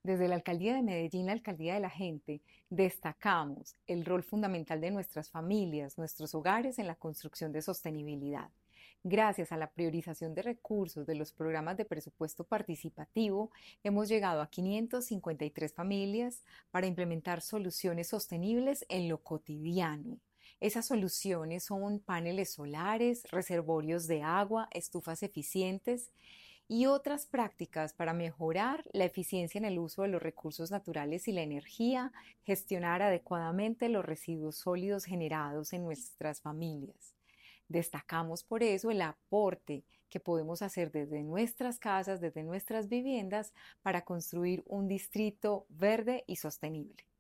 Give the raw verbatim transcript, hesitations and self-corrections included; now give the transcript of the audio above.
Desde la Alcaldía de Medellín, la Alcaldía de la Gente, destacamos el rol fundamental de nuestras familias, nuestros hogares en la construcción de sostenibilidad. Gracias a la priorización de recursos de los programas de presupuesto participativo, hemos llegado a quinientas cincuenta y tres familias para implementar soluciones sostenibles en lo cotidiano. Esas soluciones son paneles solares, reservorios de agua, estufas eficientes y otras prácticas para mejorar la eficiencia en el uso de los recursos naturales y la energía, gestionar adecuadamente los residuos sólidos generados en nuestras familias. Destacamos por eso el aporte que podemos hacer desde nuestras casas, desde nuestras viviendas, para construir un distrito verde y sostenible.